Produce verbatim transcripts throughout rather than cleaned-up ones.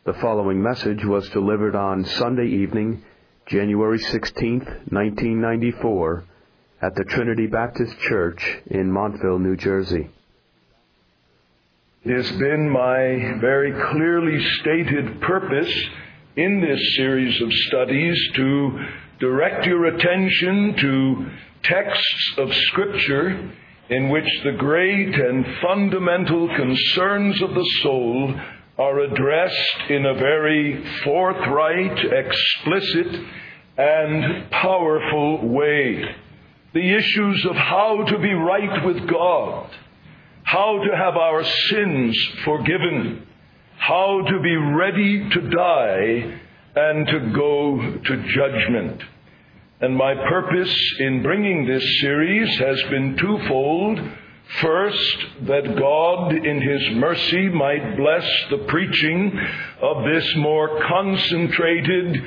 The following message was delivered on Sunday evening, January sixteenth, nineteen ninety-four, at the Trinity Baptist Church in Montville, New Jersey. It has been my very clearly stated purpose in this series of studies to direct your attention to texts of Scripture in which the great and fundamental concerns of the soul are addressed in a very forthright, explicit, and powerful way. The issues of how to be right with God, how to have our sins forgiven, how to be ready to die and to go to judgment. And my purpose in bringing this series has been twofold. First, that God in His mercy might bless the preaching of this more concentrated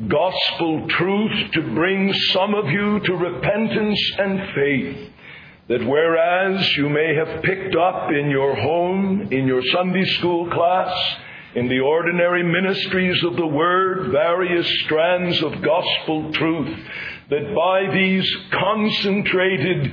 gospel truth to bring some of you to repentance and faith. That whereas you may have picked up in your home, in your Sunday school class, in the ordinary ministries of the Word, various strands of gospel truth, that by these concentrated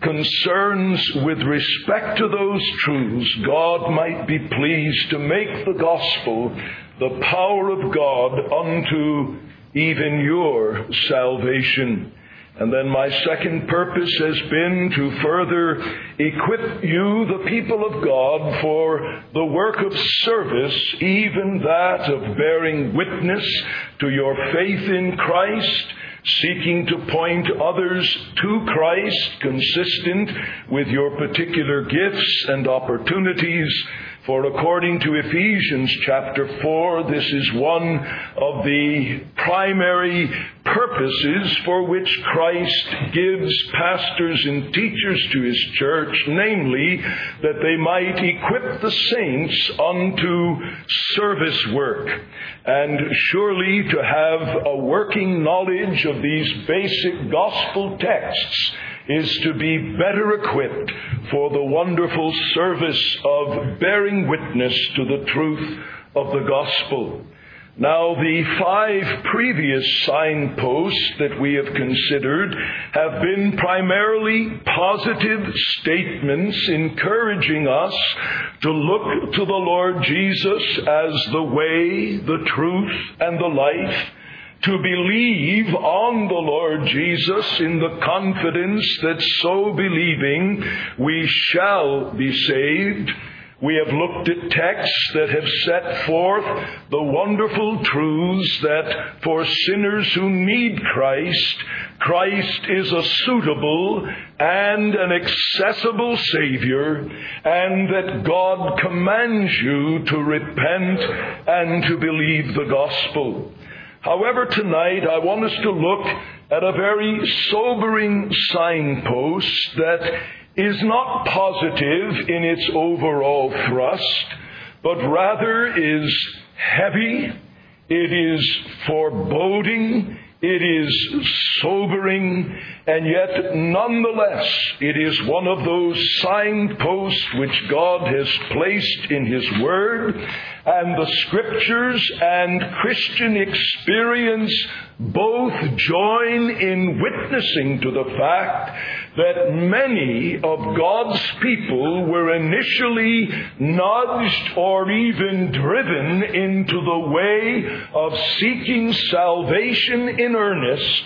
concerns with respect to those truths, God might be pleased to make the gospel the power of God unto even your salvation. And then my second purpose has been to further equip you, the people of God, for the work of service, even that of bearing witness to your faith in Christ, seeking to point others to Christ, consistent with your particular gifts and opportunities. For according to Ephesians chapter four, this is one of the primary purposes for which Christ gives pastors and teachers to His church, namely, that they might equip the saints unto service work. And surely to have a working knowledge of these basic gospel texts is to be better equipped for the wonderful service of bearing witness to the truth of the gospel. Now, the five previous signposts that we have considered have been primarily positive statements encouraging us to look to the Lord Jesus as the way, the truth, and the life, to believe on the Lord Jesus in the confidence that so believing we shall be saved. We have looked at texts that have set forth the wonderful truths that for sinners who need Christ, Christ is a suitable and an accessible Savior, and that God commands you to repent and to believe the gospel. However, tonight I want us to look at a very sobering signpost that is not positive in its overall thrust, but rather is heavy, it is foreboding, it is sobering, and yet nonetheless it is one of those signposts which God has placed in His Word, and the Scriptures and Christian experience both join in witnessing to the fact that many of God's people were initially nudged or even driven into the way of seeking salvation in earnest,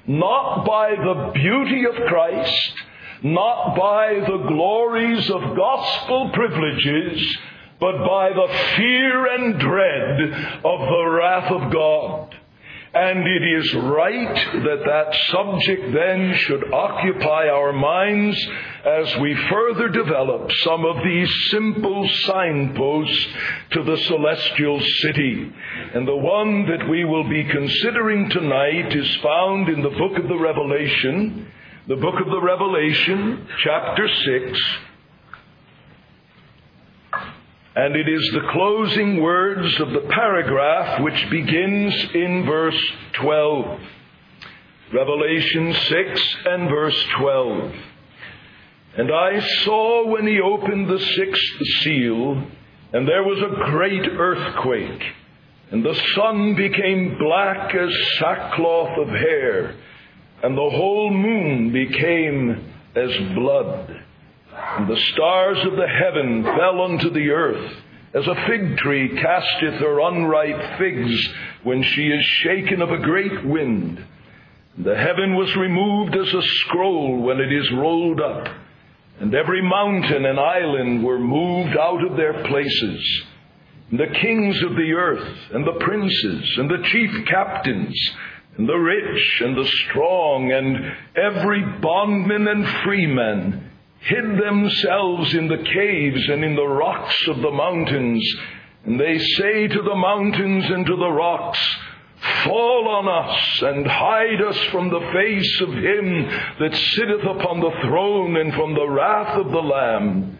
not by the beauty of Christ, not by the glories of gospel privileges, but by the fear and dread of the wrath of God. And it is right that that subject then should occupy our minds as we further develop some of these simple signposts to the celestial city. And the one that we will be considering tonight is found in the book of the Revelation, the book of the Revelation, chapter six. And it is the closing words of the paragraph which begins in verse twelve. Revelation six and verse twelve. And I saw when he opened the sixth seal, and there was a great earthquake, and the sun became black as sackcloth of hair, and the whole moon became as blood. And the stars of the heaven fell unto the earth, as a fig tree casteth her unripe figs when she is shaken of a great wind. The heaven was removed as a scroll when it is rolled up, and every mountain and island were moved out of their places. And the kings of the earth, and the princes, and the chief captains, and the rich, and the strong, and every bondman and freeman, hid themselves in the caves and in the rocks of the mountains. And they say to the mountains and to the rocks, Fall on us, and hide us from the face of him that sitteth upon the throne, and from the wrath of the Lamb.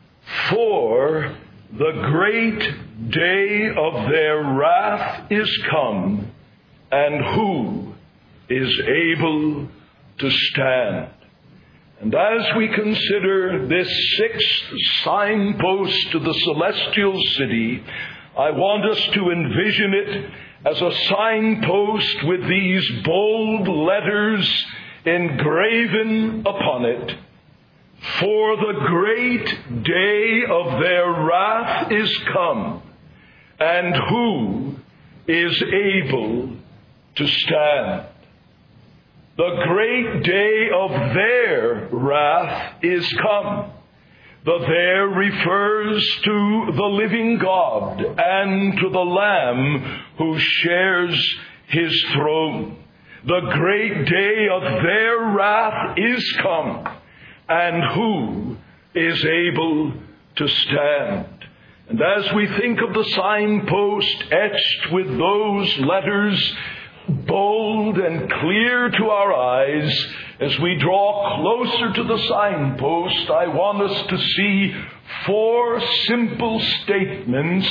For the great day of their wrath is come, and who is able to stand? And as we consider this sixth signpost to the celestial city, I want us to envision it as a signpost with these bold letters engraven upon it. For the great day of their wrath is come, and who is able to stand? The great day of their wrath is come. The there refers to the living God and to the Lamb who shares his throne. The great day of their wrath is come, and who is able to stand? And as we think of the signpost etched with those letters, bold and clear to our eyes, as we draw closer to the signpost, I want us to see four simple statements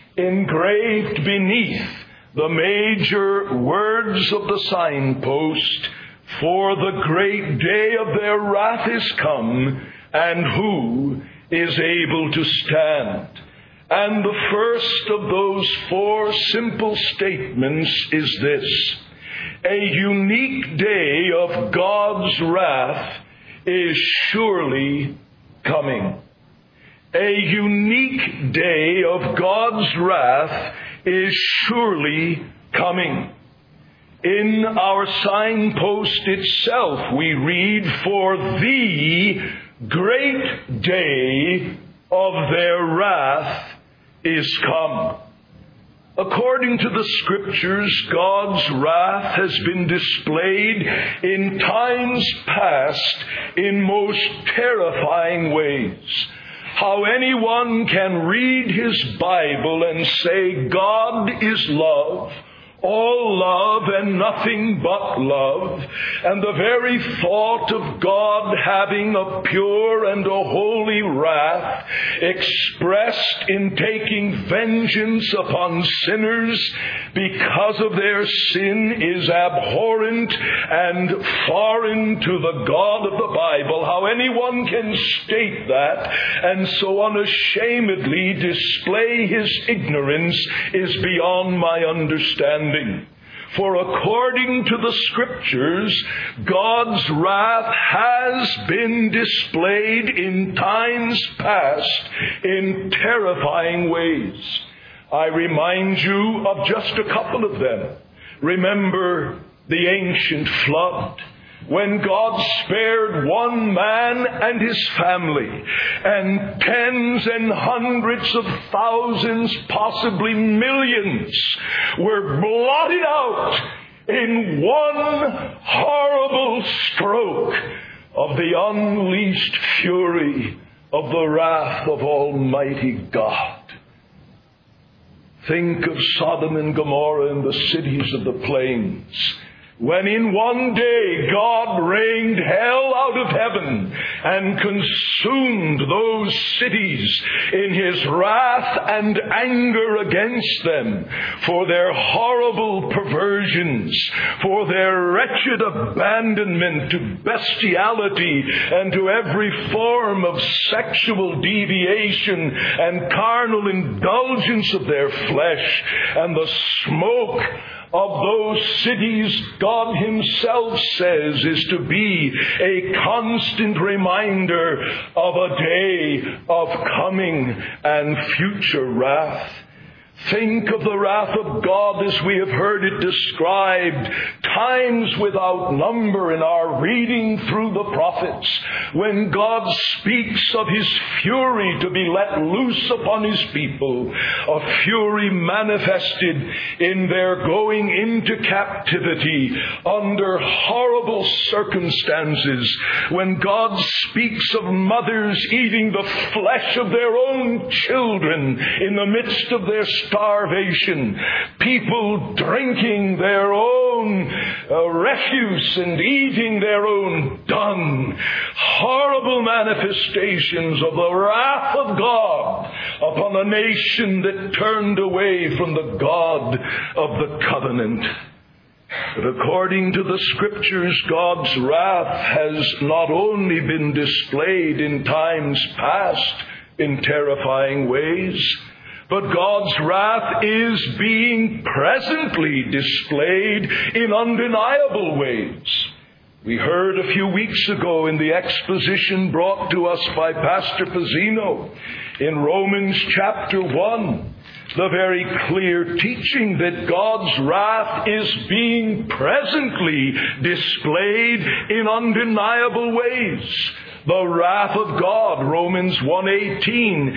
engraved beneath the major words of the signpost. For the great day of their wrath is come, and who is able to stand? And the first of those four simple statements is this: a unique day of God's wrath is surely coming. A unique day of God's wrath is surely coming. In our signpost itself we read, for the great day of their wrath is come. According to the Scriptures, God's wrath has been displayed in times past in most terrifying ways. How anyone can read his Bible and say God is love, all love and nothing but love, and the very thought of God having a pure and a holy wrath expressed in taking vengeance upon sinners because of their sin is abhorrent and foreign to the God of the Bible. How anyone can state that and so unashamedly display his ignorance is beyond my understanding. For according to the Scriptures, God's wrath has been displayed in times past in terrifying ways. I remind you of just a couple of them. Remember the ancient flood, when God spared one man and his family, and tens and hundreds of thousands, possibly millions, were blotted out in one horrible stroke of the unleashed fury of the wrath of Almighty God. Think of Sodom and Gomorrah and the cities of the plains, when in one day God rained hell out of heaven and consumed those cities in his wrath and anger against them for their horrible perversions, for their wretched abandonment to bestiality and to every form of sexual deviation and carnal indulgence of their flesh, and the smoke of those cities, God himself says, is to be a constant reminder of a day of coming and future wrath. Think of the wrath of God as we have heard it described times without number in our reading through the prophets, when God speaks of his fury to be let loose upon his people, a fury manifested in their going into captivity under horrible circumstances, when God speaks of mothers eating the flesh of their own children in the midst of their starvation, people drinking their own uh, refuse and eating their own dung. Horrible manifestations of the wrath of God upon a nation that turned away from the God of the covenant. But according to the Scriptures, God's wrath has not only been displayed in times past in terrifying ways, but God's wrath is being presently displayed in undeniable ways. We heard a few weeks ago in the exposition brought to us by Pastor Pizzino in Romans chapter one, the very clear teaching that God's wrath is being presently displayed in undeniable ways. The wrath of God, Romans one eighteen,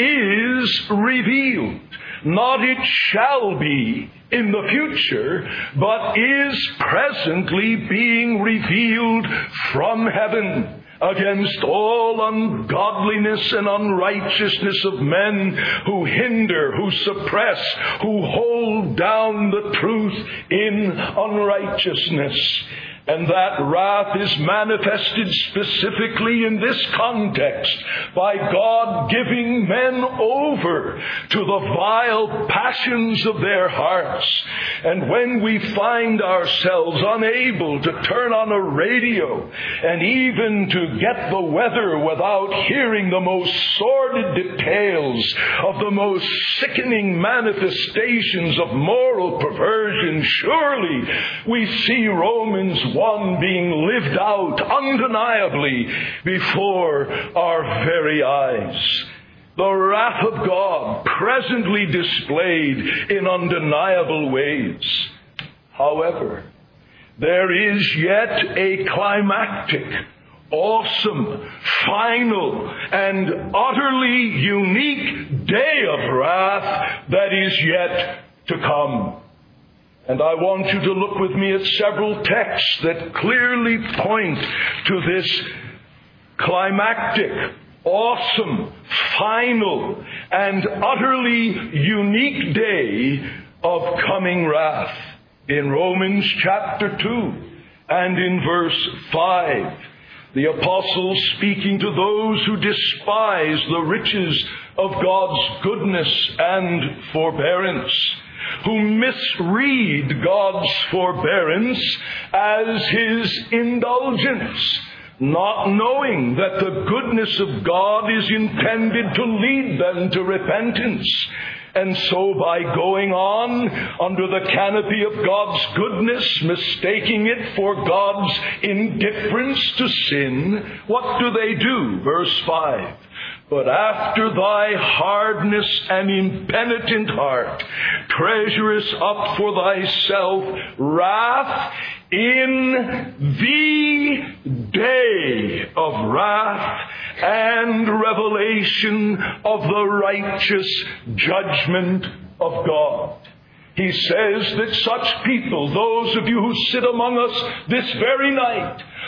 is revealed. Not it shall be in the future, but is presently being revealed from heaven against all ungodliness and unrighteousness of men who hinder, who suppress, who hold down the truth in unrighteousness. And that wrath is manifested specifically in this context by God giving men over to the vile passions of their hearts. And when we find ourselves unable to turn on a radio and even to get the weather without hearing the most sordid details of the most sickening manifestations of moral perversion, surely we see Romans one being lived out undeniably before our very eyes. The wrath of God presently displayed in undeniable ways. However, there is yet a climactic, awesome, final, and utterly unique day of wrath that is yet to come. And I want you to look with me at several texts that clearly point to this climactic, awesome, final, and utterly unique day of coming wrath. In Romans chapter two and in verse five, the apostle, speaking to those who despise the riches of God's goodness and forbearance, who misread God's forbearance as his indulgence, not knowing that the goodness of God is intended to lead them to repentance. And so by going on under the canopy of God's goodness, mistaking it for God's indifference to sin, what do they do? Verse five. But after thy hardness and impenitent heart treasurest up for thyself wrath in the day of wrath and revelation of the righteous judgment of God. He says that such people, those of you who sit among us this very night,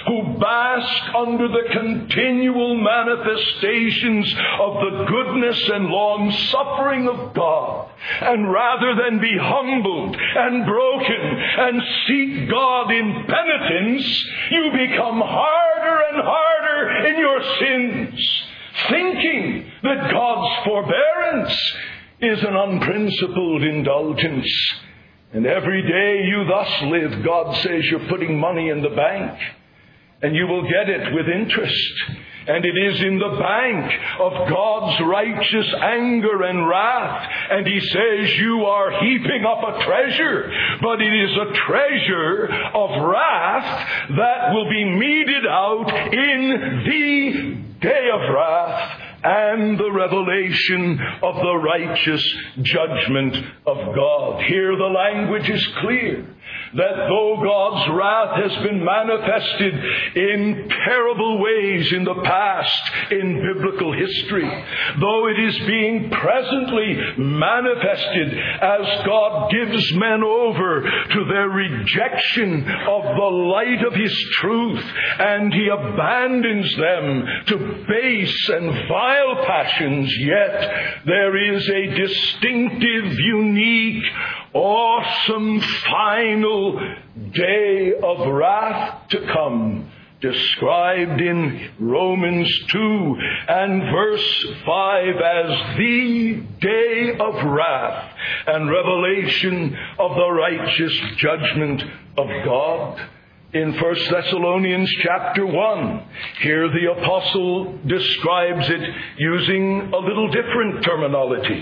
who bask under the continual manifestations of the goodness and long-suffering of God, and rather than be humbled and broken and seek God in penitence, you become harder and harder in your sins, thinking that God's forbearance is an unprincipled indulgence. And every day you thus live, God says you're putting money in the bank, and you will get it with interest. And it is in the bank of God's righteous anger and wrath. And He says you are heaping up a treasure, but it is a treasure of wrath that will be meted out in the day of wrath and the revelation of the righteous judgment of God. Here the language is clear, that though God's wrath has been manifested in terrible ways in the past in biblical history, though it is being presently manifested as God gives men over to their rejection of the light of His truth, and He abandons them to base and vile passions, yet there is a distinctive, unique, awesome, final day of wrath to come, described in Romans two and verse five as the day of wrath and revelation of the righteous judgment of God. In First Thessalonians chapter one, here the apostle describes it using a little different terminology,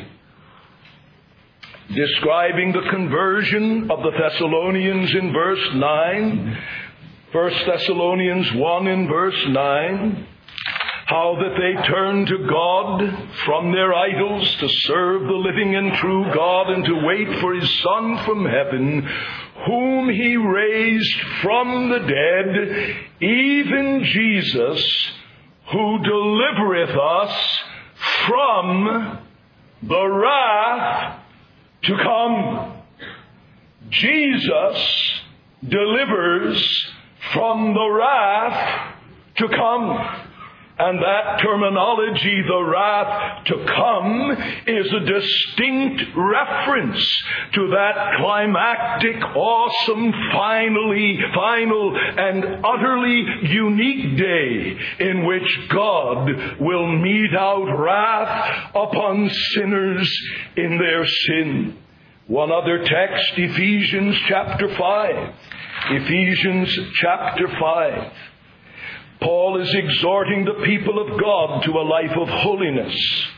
describing the conversion of the Thessalonians in verse nine. First Thessalonians one in verse nine, how that they turned to God from their idols to serve the living and true God and to wait for His Son from heaven, whom He raised from the dead, even Jesus, who delivereth us from the wrath to come. Jesus delivers from the wrath to come. And that terminology, the wrath to come, is a distinct reference to that climactic, awesome, finally, final, and utterly unique day in which God will mete out wrath upon sinners in their sin. One other text, Ephesians chapter five. Ephesians chapter five. Paul is exhorting the people of God to a life of holiness.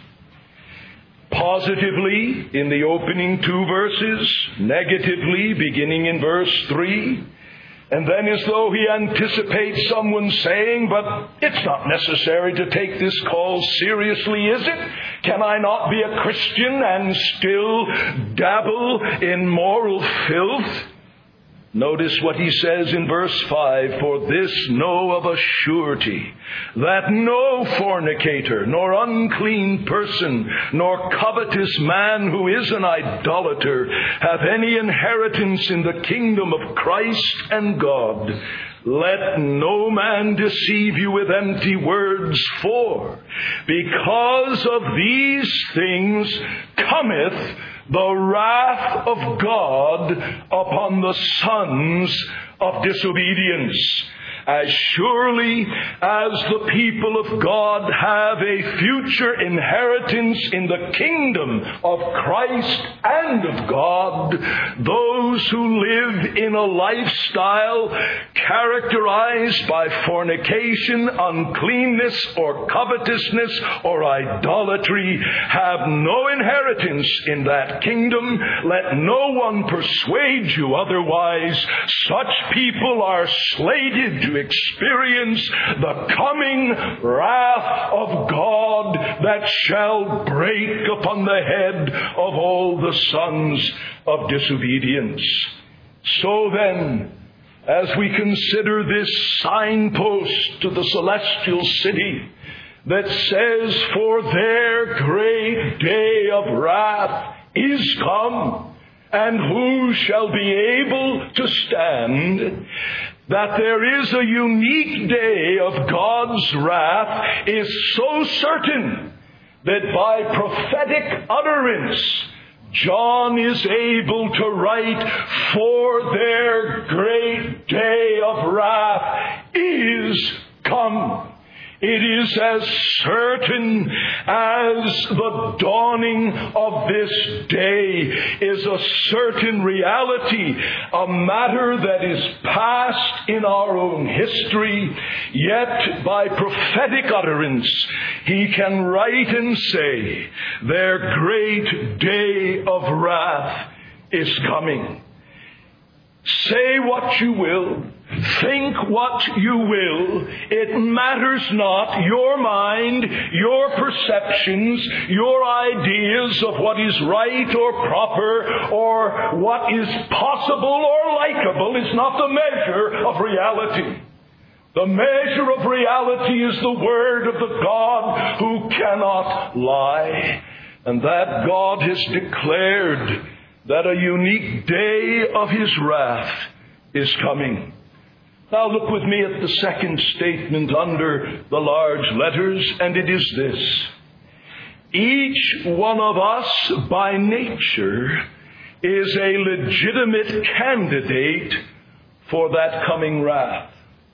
Positively in the opening two verses, negatively beginning in verse three, and then as though he anticipates someone saying, but it's not necessary to take this call seriously, is it? Can I not be a Christian and still dabble in moral filth? Notice what he says in verse five, for this know of a surety, that no fornicator, nor unclean person, nor covetous man who is an idolater, hath any inheritance in the kingdom of Christ and God. Let no man deceive you with empty words, for because of these things cometh the wrath of God upon the sons of disobedience. As surely as the people of God have a future inheritance in the kingdom of Christ and of God, those who live in a lifestyle characterized by fornication, uncleanness, or covetousness, or idolatry have no inheritance in that kingdom. Let no one persuade you otherwise. Such people are slated to experience the coming wrath of God that shall break upon the head of all the sons of disobedience. So then, as we consider this signpost to the celestial city that says, for their great day of wrath is come, and who shall be able to stand? that there is a unique day of God's wrath is so certain that by prophetic utterance, John is able to write, "For their great day of wrath is come." It is as certain as the dawning of this day is a certain reality, a matter that is past in our own history, yet by prophetic utterance he can write and say, "Their great day of wrath is coming." Say what you will, think what you will, it matters not. Your mind, your perceptions, your ideas of what is right or proper or what is possible or likable is not the measure of reality. The measure of reality is the Word of the God who cannot lie. And that God has declared that a unique day of His wrath is coming. Now look with me at the second statement under the large letters, and it is this: each one of us by nature is a legitimate candidate for that coming wrath.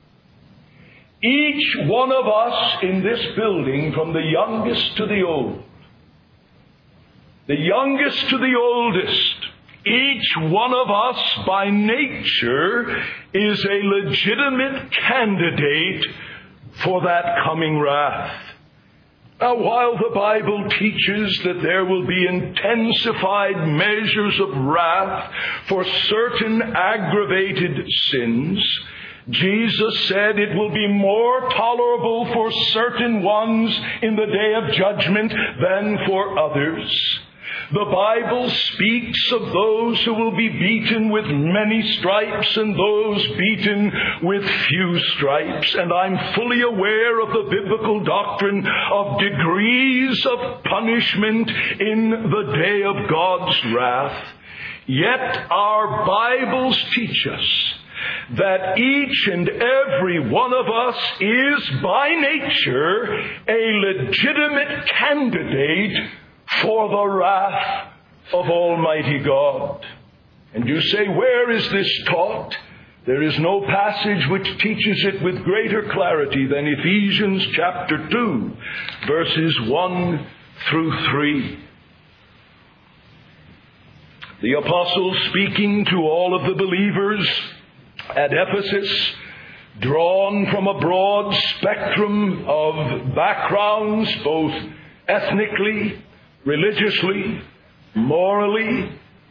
Each one of us in this building, from the youngest to the old, the youngest to the oldest, each one of us by nature is a legitimate candidate for that coming wrath. Now, while the Bible teaches that there will be intensified measures of wrath for certain aggravated sins, Jesus said it will be more tolerable for certain ones in the day of judgment than for others. The Bible speaks of those who will be beaten with many stripes and those beaten with few stripes. And I'm fully aware of the biblical doctrine of degrees of punishment in the day of God's wrath. Yet our Bibles teach us that each and every one of us is by nature a legitimate candidate for the wrath of Almighty God. And you say, where is this taught? There is no passage which teaches it with greater clarity than Ephesians chapter two, verses one through three. The apostle, speaking to all of the believers at Ephesus, drawn from a broad spectrum of backgrounds, both ethnically, religiously, morally,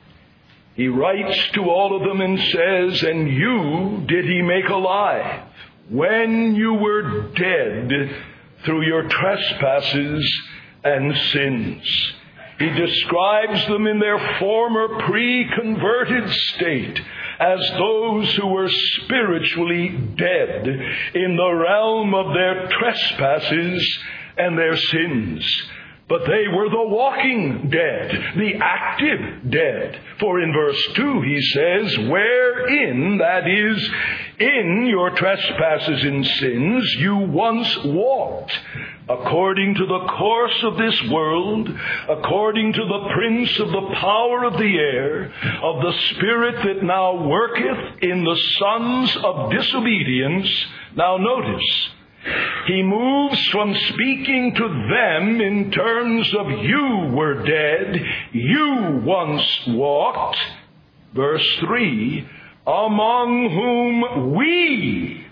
he writes to all of them and says, "And you did he make alive when you were dead through your trespasses and sins." He describes them in their former pre-converted state as those who were spiritually dead in the realm of their trespasses and their sins. But they were the walking dead, the active dead. For in verse two he says, "Wherein," that is, in your trespasses and sins, "you once walked, according to the course of this world, according to the prince of the power of the air, of the spirit that now worketh in the sons of disobedience." Now notice, he moves from speaking to them in terms of you were dead, you once walked, verse three, "among whom we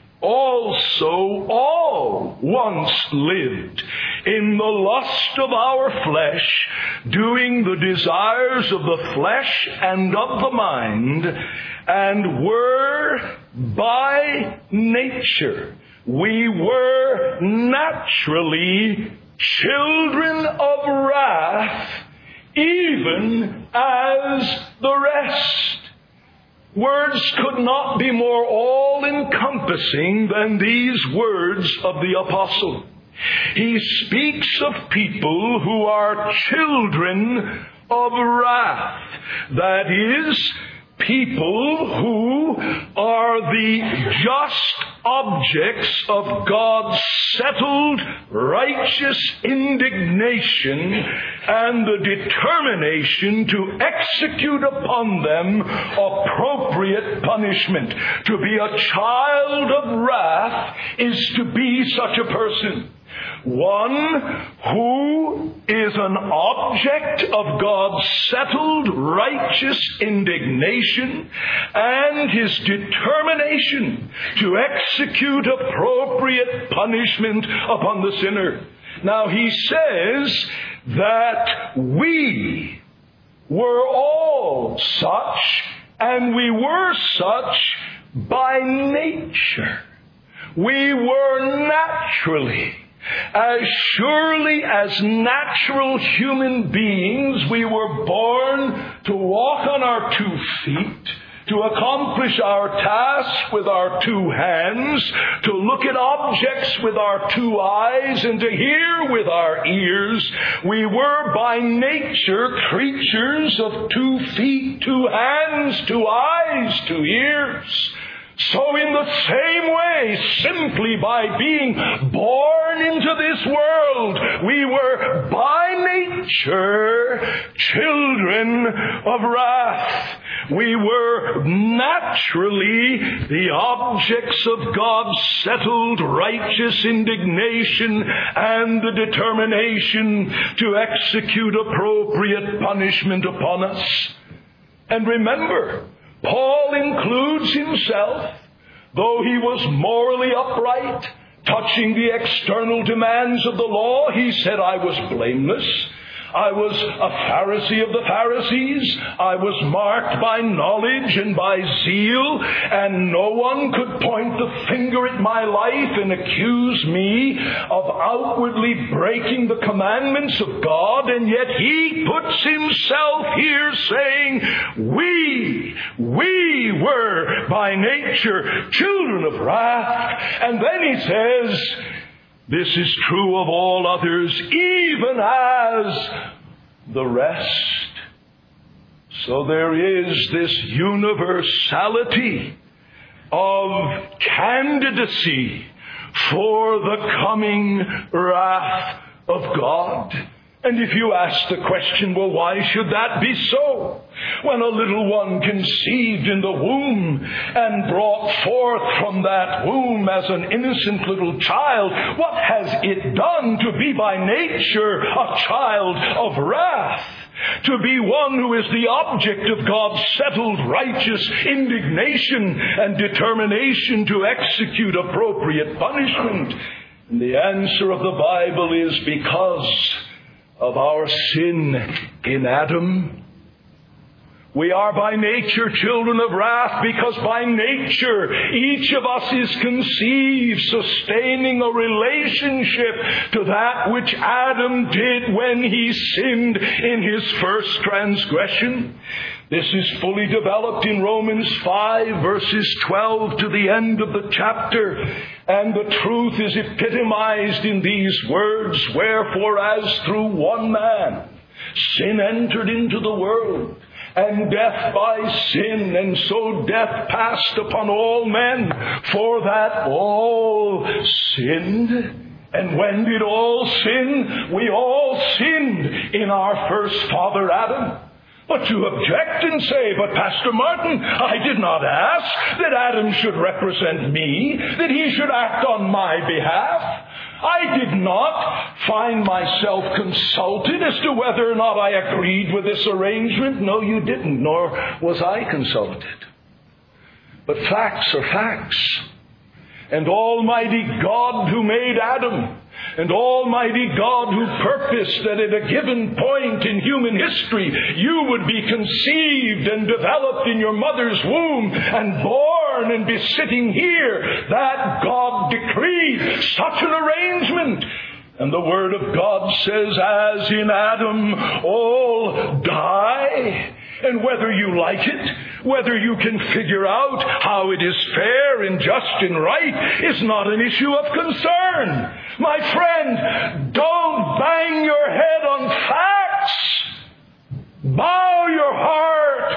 also all once lived in the lust of our flesh, doing the desires of the flesh and of the mind, and were by nature," we were naturally children of wrath, even as the rest. Words could not be more all-encompassing than these words of the apostle. He speaks of people who are children of wrath. That is, people who are the just objects of God's settled righteous indignation and the determination to execute upon them appropriate punishment. To be a child of wrath is to be such a person. One who is an object of God's settled righteous indignation and his determination to execute appropriate punishment upon the sinner. Now he says that we were all such, and we were such by nature. We were naturally, as surely as natural human beings, we were born to walk on our two feet, to accomplish our task with our two hands, to look at objects with our two eyes, and to hear with our ears. We were by nature creatures of two feet, two hands, two eyes, two ears. So in the same way, simply by being born into this world, we were by nature children of wrath. We were naturally the objects of God's settled righteous indignation and the determination to execute appropriate punishment upon us. And remember, Paul includes himself, though he was morally upright, touching the external demands of the law. He said, I was blameless. I was a Pharisee of the Pharisees. I was marked by knowledge and by zeal, and no one could point the finger at my life and accuse me of outwardly breaking the commandments of God. And yet he puts himself here saying, we, we were by nature children of wrath. And then he says, this is true of all others, even as the rest. So there is this universality of candidacy for the coming wrath of God. And if you ask the question, well, why should that be so? When a little one conceived in the womb and brought forth from that womb as an innocent little child, what has it done to be by nature a child of wrath? To be one who is the object of God's settled righteous indignation and determination to execute appropriate punishment? And the answer of the Bible is because of our sin in Adam. We are by nature children of wrath because by nature each of us is conceived sustaining a relationship to that which Adam did when he sinned in his first transgression. This is fully developed in Romans five, verses twelve to the end of the chapter. And the truth is epitomized in these words, wherefore as through one man sin entered into the world, and death by sin, and so death passed upon all men, for that all sinned. And when did all sin? We all sinned in our first father Adam. But you object and say, but Pastor Martin, I did not ask that Adam should represent me, that he should act on my behalf. I did not find myself consulted as to whether or not I agreed with this arrangement. No, you didn't, nor was I consulted. But facts are facts. And Almighty God who made Adam, and Almighty God who purposed that at a given point in human history you would be conceived and developed in your mother's womb and born and be sitting here, that God decreed such an arrangement. And the Word of God says, as in Adam all die. And whether you like it, whether you can figure out how it is fair and just and right, is not an issue of concern. My friend, don't bang your head on facts. Bow your heart to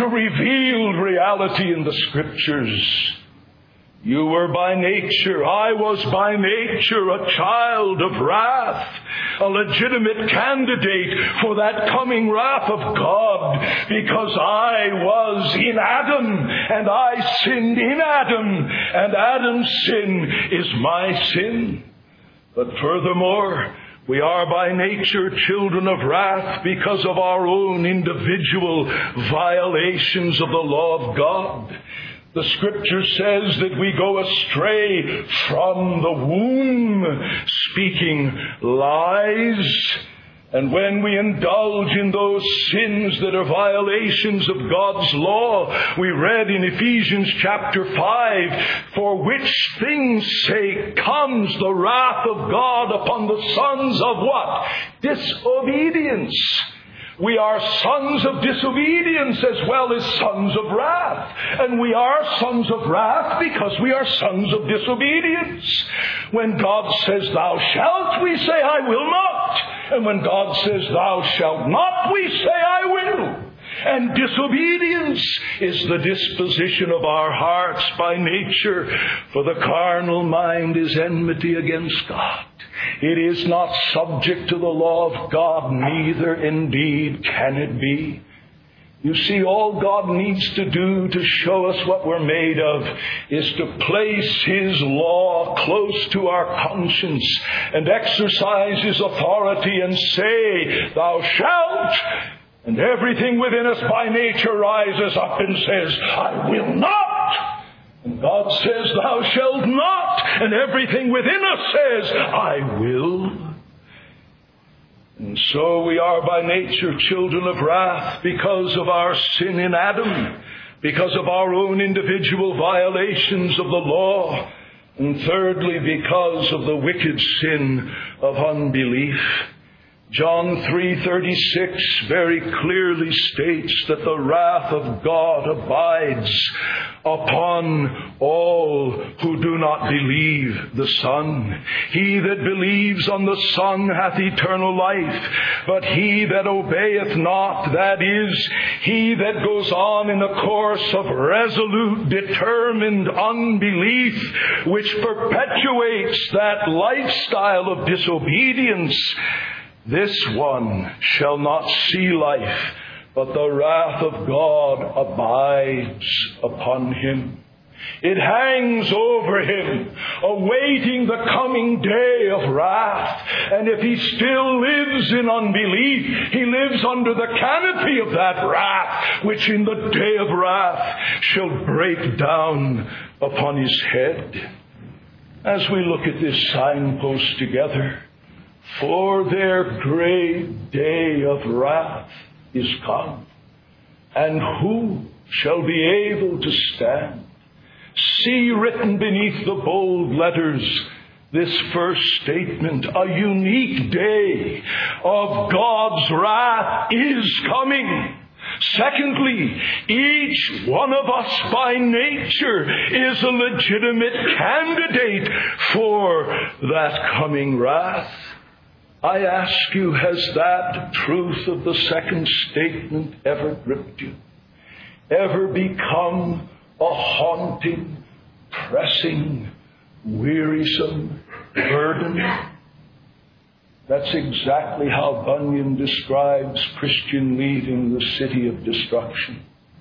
a revealed reality in the Scriptures. You were by nature, I was by nature a child of wrath, a legitimate candidate for that coming wrath of God, because I was in Adam, and I sinned in Adam, and Adam's sin is my sin. But furthermore, we are by nature children of wrath because of our own individual violations of the law of God. The Scripture says that we go astray from the womb, speaking lies. And when we indulge in those sins that are violations of God's law, we read in Ephesians chapter five, for which things' sake comes the wrath of God upon the sons of what? Disobedience. We are sons of disobedience as well as sons of wrath. And we are sons of wrath because we are sons of disobedience. When God says, thou shalt, we say, I will not. And when God says, thou shalt not, we say, I will. And disobedience is the disposition of our hearts by nature, for the carnal mind is enmity against God. It is not subject to the law of God, neither indeed can it be. You see, all God needs to do to show us what we're made of is to place His law close to our conscience and exercise His authority and say, thou shalt. And everything within us by nature rises up and says, I will not. And God says, thou shalt not. And everything within us says, I will. And so we are by nature children of wrath because of our sin in Adam, because of our own individual violations of the law, and thirdly, because of the wicked sin of unbelief. John three thirty-six very clearly states that the wrath of God abides upon all who do not believe the Son. He that believes on the Son hath eternal life, but he that obeyeth not, that is, he that goes on in a course of resolute, determined unbelief, which perpetuates that lifestyle of disobedience, this one shall not see life, but the wrath of God abides upon him. It hangs over him, awaiting the coming day of wrath. And if he still lives in unbelief, he lives under the canopy of that wrath, which in the day of wrath shall break down upon his head. As we look at this signpost together, for their great day of wrath is come, and who shall be able to stand? See written beneath the bold letters this first statement: a unique day of God's wrath is coming. Secondly, each one of us by nature is a legitimate candidate for that coming wrath. I ask you, has that truth of the second statement ever gripped you? Ever become a haunting, pressing, wearisome burden? That's exactly how Bunyan describes Christian leaving the city of destruction.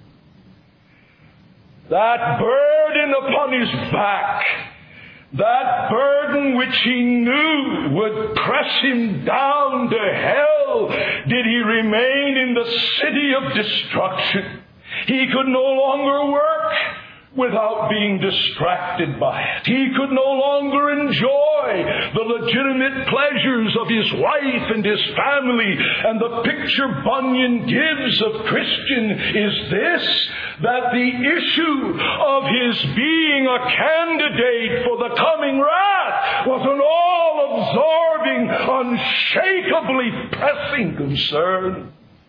That burden upon his back, that burden which he knew would press him down to hell, did he remain in the city of destruction. He could no longer work without being distracted by it. He could no longer enjoy the legitimate pleasures of his wife and his family. And the picture Bunyan gives of Christian is this, that the issue of his being a candidate for the coming wrath was an all-absorbing, unshakably pressing concern.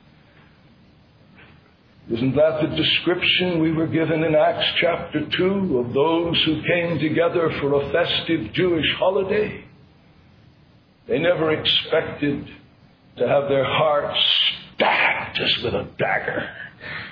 Isn't that the description we were given in Acts chapter two of those who came together for a festive Jewish holiday? They never expected to have their hearts stabbed as with a dagger.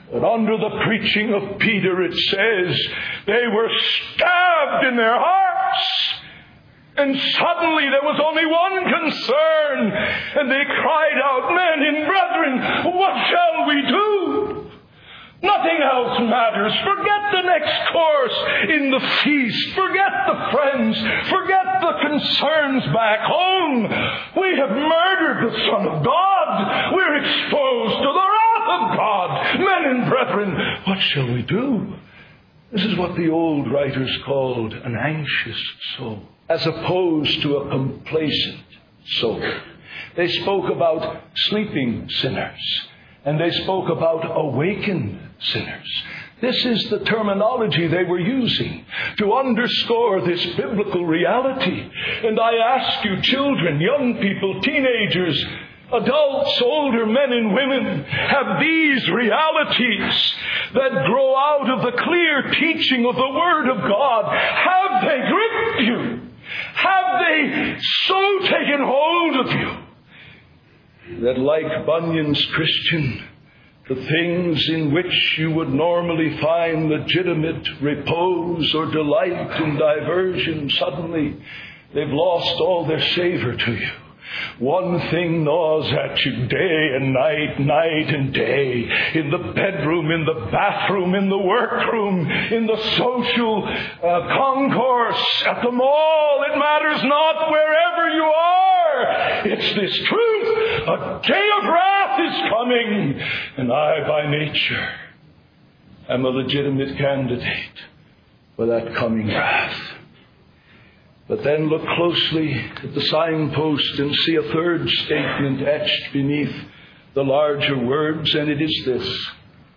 But under the preaching of Peter, it says, they were stabbed in their hearts. And suddenly there was only one concern. And they cried out, men and brethren, what shall we do? Nothing else matters. Forget the next course in the feast. Forget the friends. Forget the concerns back home. We have murdered the Son of God. We're exposed to the wrath of God. Men and brethren, what shall we do? This is what the old writers called an anxious soul, as opposed to a complacent soul. They spoke about sleeping sinners, and they spoke about awakened sinners. This is the terminology they were using to underscore this biblical reality. And I ask you, children, young people, teenagers, adults, older men and women, have these realities that grow out of the clear teaching of the Word of God, have they gripped you? Have they so taken hold of you that, like Bunyan's Christian, the things in which you would normally find legitimate repose or delight and diversion, suddenly they've lost all their savor to you? One thing gnaws at you day and night, night and day, in the bedroom, in the bathroom, in the workroom, in the social uh, concourse, at the mall. It matters not wherever you are. It's this truth. A day of wrath is coming, and I, by nature, am a legitimate candidate for that coming wrath. But then look closely at the signpost and see a third statement etched beneath the larger words, and it is this: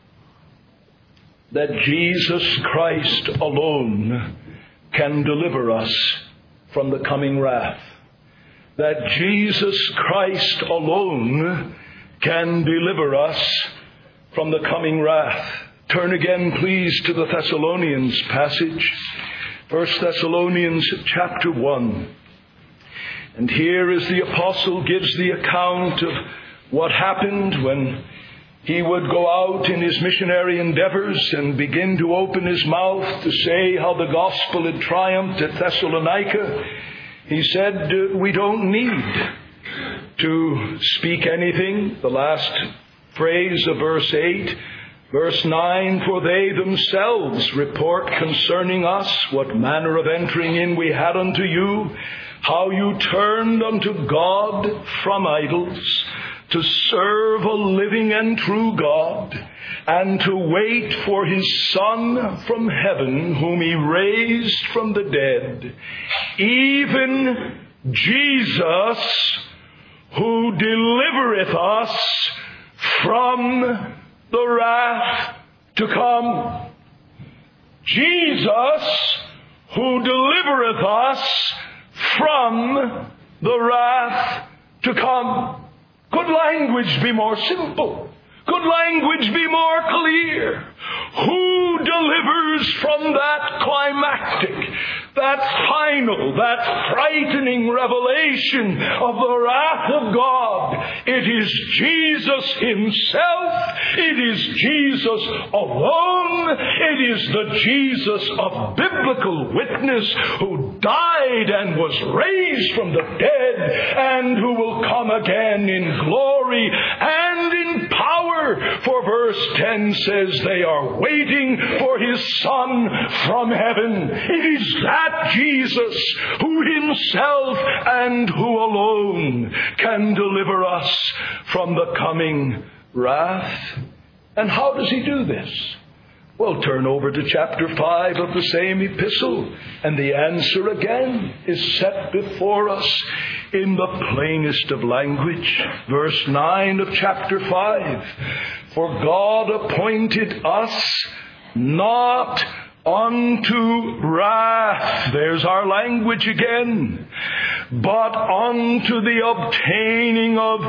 that Jesus Christ alone can deliver us from the coming wrath. That Jesus Christ alone can deliver us from the coming wrath. Turn again, please, to the Thessalonians passage. First Thessalonians chapter one. And here as the apostle gives the account of what happened when he would go out in his missionary endeavors and begin to open his mouth to say how the gospel had triumphed at Thessalonica, he said, we don't need to speak anything. The last phrase of verse eight, verse nine, for they themselves report concerning us what manner of entering in we had unto you, how you turned unto God from idols, to serve a living and true God, and to wait for His Son from heaven, whom He raised from the dead, even Jesus, who delivereth us from the wrath to come. Jesus, who delivereth us from the wrath to come. Could language be more simple? Could language be more clear? Who delivers from that climactic, that final, that frightening revelation of the wrath of God? It is Jesus Himself. It is Jesus alone. It is the Jesus of biblical witness who died and was raised from the dead, and who will come again in glory and in power. For verse ten says they are waiting for His Son from heaven. It is that Jesus who Himself and who alone can deliver us from the coming wrath. And how does He do this? Well, turn over to chapter five of the same epistle, and the answer again is set before us in the plainest of language. Verse nine of chapter five. For God appointed us not unto wrath, there's our language again, but unto the obtaining of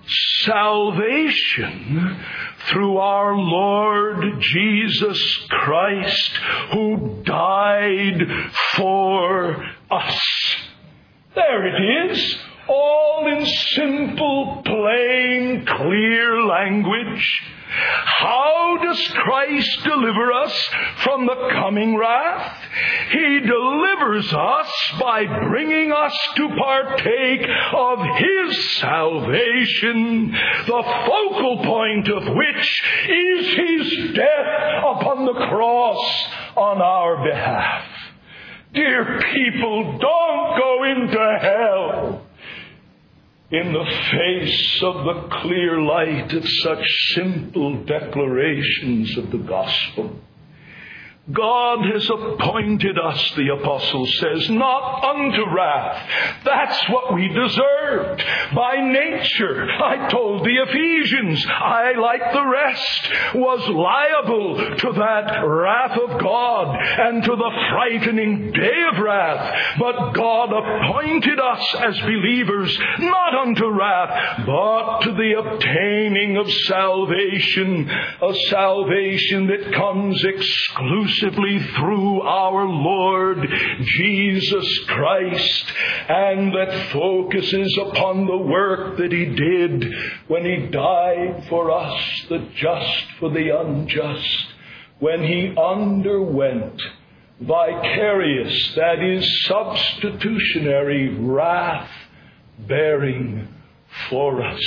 salvation through our Lord Jesus Christ, who died for us. There it is. all in simple, plain, clear language. How does Christ deliver us from the coming wrath? He delivers us by bringing us to partake of His salvation, the focal point of which is His death upon the cross on our behalf. Dear people, don't go into hell in the face of the clear light of such simple declarations of the gospel. God has appointed us, the apostle says, not unto wrath. That's what we deserved by nature. I told the Ephesians, I, like the rest, was liable to that wrath of God and to the frightening day of wrath. But God appointed us as believers not unto wrath, but to the obtaining of salvation, a salvation that comes exclusively through our Lord Jesus Christ, and that focuses upon the work that He did when He died for us, the just for the unjust, when He underwent vicarious, that is, substitutionary wrath bearing for us.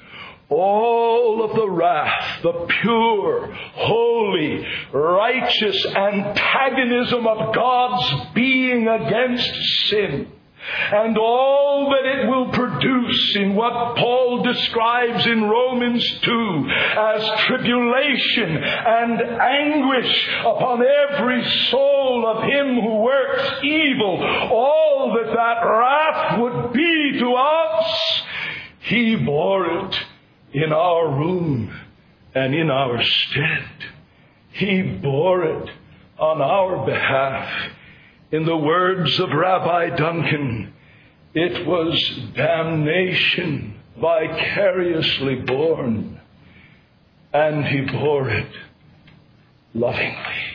All of the wrath, the pure, holy, righteous antagonism of God's being against sin, and all that it will produce in what Paul describes in Romans two as tribulation and anguish upon every soul of him who works evil, all that that wrath would be to us, He bore it in our room and in our stead. He bore it on our behalf. In the words of Rabbi Duncan, it was damnation vicariously borne, and He bore it lovingly.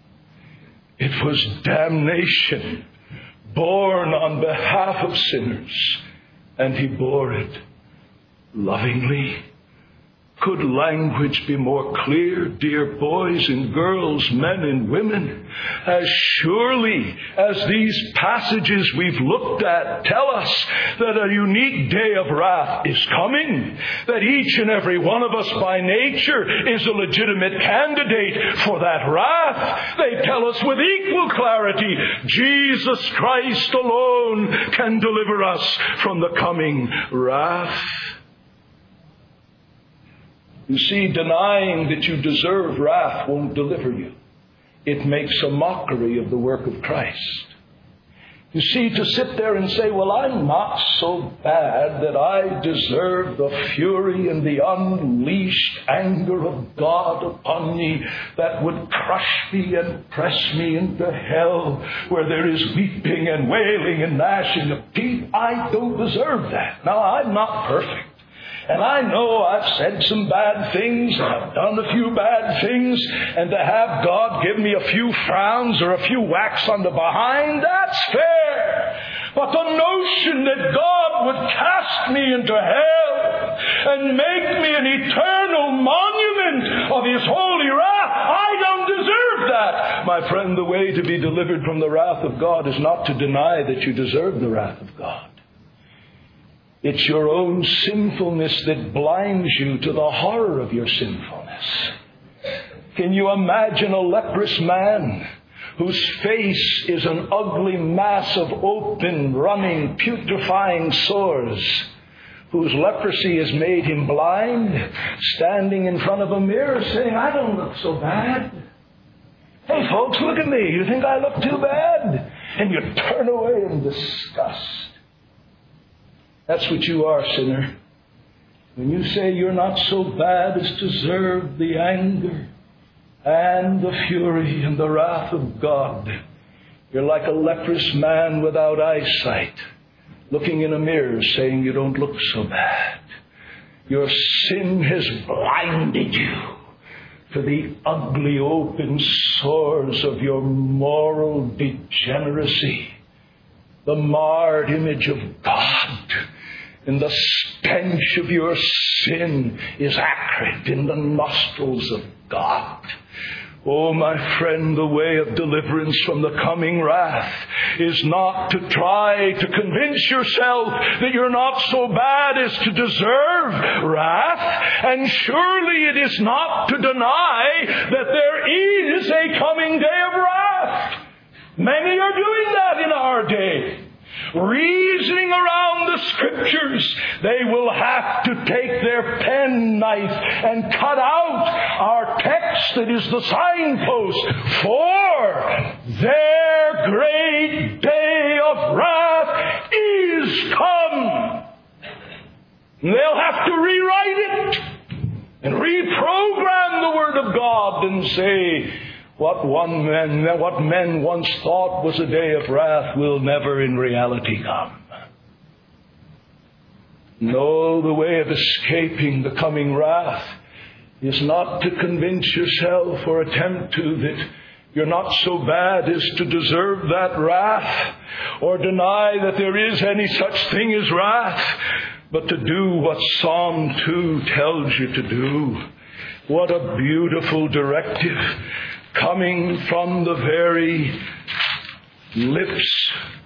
It was damnation borne on behalf of sinners, and He bore it lovingly. Could language be more clear, dear boys and girls, men and women? As surely as these passages we've looked at tell us that a unique day of wrath is coming, that each and every one of us by nature is a legitimate candidate for that wrath, they tell us with equal clarity, Jesus Christ alone can deliver us from the coming wrath. You see, denying that you deserve wrath won't deliver you. It makes a mockery of the work of Christ. You see, to sit there and say, well, I'm not so bad that I deserve the fury and the unleashed anger of God upon me that would crush me and press me into hell where there is weeping and wailing and gnashing of teeth. I don't deserve that. Now, I'm not perfect. And I know I've said some bad things, and I've done a few bad things, and to have God give me a few frowns or a few whacks on the behind, that's fair. But the notion that God would cast me into hell and make me an eternal monument of His holy wrath, I don't deserve that. My friend, the way to be delivered from the wrath of God is not to deny that you deserve the wrath of God. It's your own sinfulness that blinds you to the horror of your sinfulness. Can you imagine a leprous man whose face is an ugly mass of open, running, putrefying sores, whose leprosy has made him blind, standing in front of a mirror saying, I don't look so bad. Hey folks, look at me. You think I look too bad? And you turn away in disgust. That's what you are, sinner. When you say you're not so bad as to deserve the anger and the fury and the wrath of God, you're like a leprous man without eyesight, looking in a mirror saying you don't look so bad. Your sin has blinded you to the ugly open sores of your moral degeneracy, the marred image of God and the stench of your sin is acrid in the nostrils of God. Oh, my friend, the way of deliverance from the coming wrath is not to try to convince yourself that you're not so bad as to deserve wrath. And surely it is not to deny that there is a coming day of wrath. Many are doing that in our day. Reasoning around the Scriptures, they will have to take their pen knife and cut out our text that is the signpost. For their great day of wrath is come. And they'll have to rewrite it and reprogram the Word of God and say, What one man, what men once thought was a day of wrath will never in reality come. No, the way of escaping the coming wrath is not to convince yourself or attempt to that you're not so bad as to deserve that wrath, or deny that there is any such thing as wrath, but to do what Psalm two tells you to do. What a beautiful directive, coming from the very lips